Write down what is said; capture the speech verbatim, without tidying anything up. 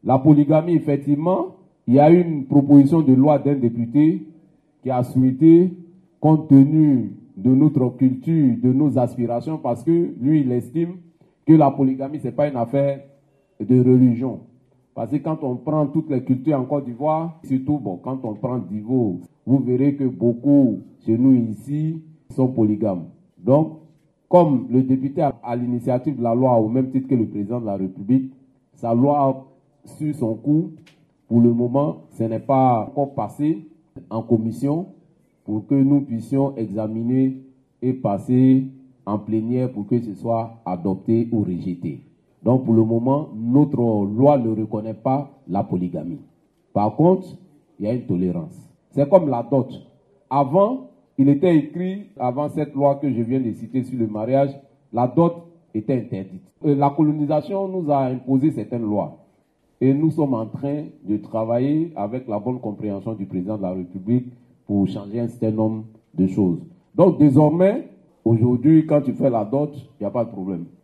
La polygamie, effectivement, il y a une proposition de loi d'un député qui a souhaité, compte tenu de notre culture, de nos aspirations, parce que lui, il estime que la polygamie, ce n'est pas une affaire de religion. Parce que quand on prend toutes les cultures en Côte d'Ivoire, surtout bon, quand on prend Divo, vous verrez que beaucoup chez nous ici sont polygames. Donc, comme le député a, à l'initiative de la loi, au même titre que le président de la République, sa loi a su son cours. Pour le moment, ce n'est pas encore passé en commission pour que nous puissions examiner et passer en plénière pour que ce soit adopté ou rejeté. Donc pour le moment, notre loi ne reconnaît pas la polygamie. Par contre, il y a une tolérance. C'est comme la dot. Avant, il était écrit, avant cette loi que je viens de citer sur le mariage, la dot était interdite. La colonisation nous a imposé certaines lois. Et nous sommes en train de travailler avec la bonne compréhension du président de la République pour changer un certain nombre de choses. Donc désormais, aujourd'hui, quand tu fais la dot, il n'y a pas de problème.